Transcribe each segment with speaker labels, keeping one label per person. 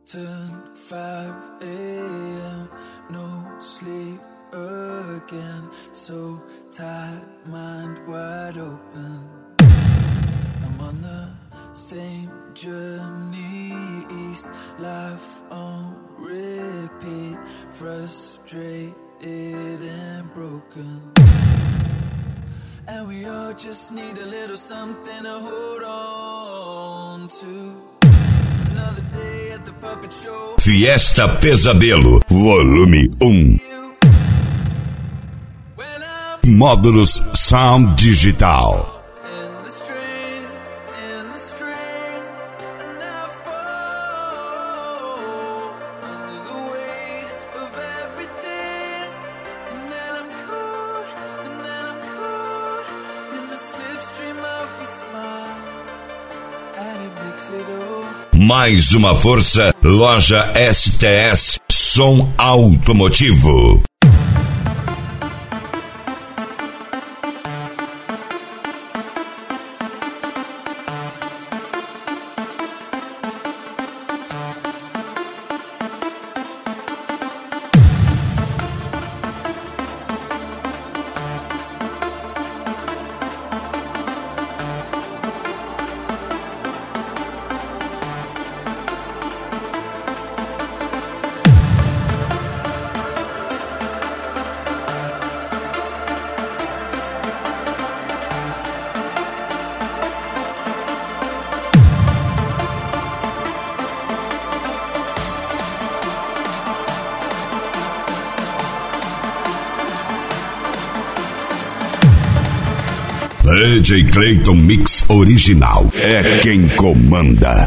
Speaker 1: Turned 5 a.m., no sleep again. So tired, mind wide open. I'm on the same journey east, life on repeat, frustrated and broken. And we all just need a little something to hold on to. Another day at the puppet show.
Speaker 2: Fiesta Pesadelo, volume 1. Módulos Sound Digital. Mais uma força, loja STS, som automotivo. DJ Clayton Mix Original é quem comanda.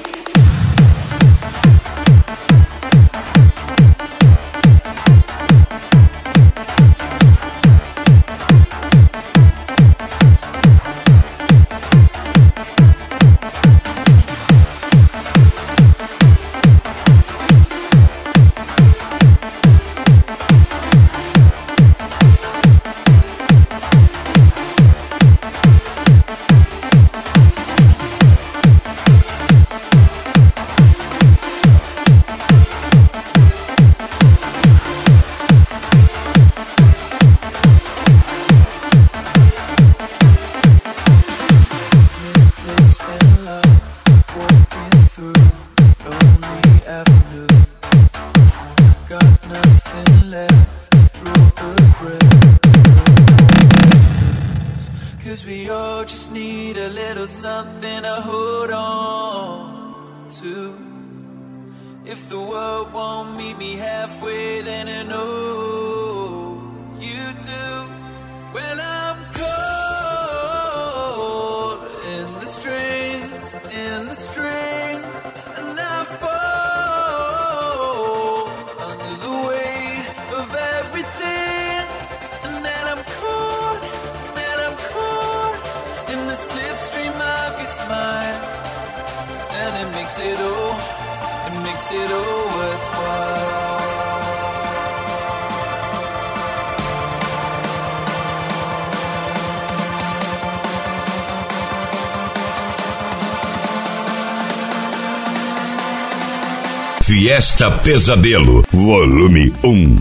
Speaker 2: Fiesta Pesadelo, volume 1.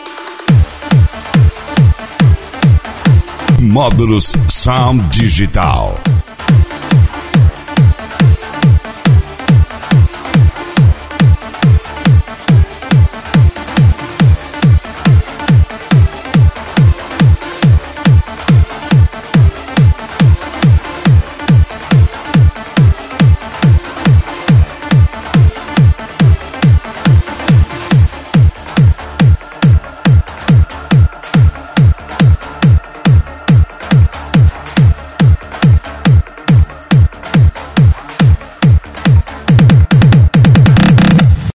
Speaker 2: Módulos Sound Digital.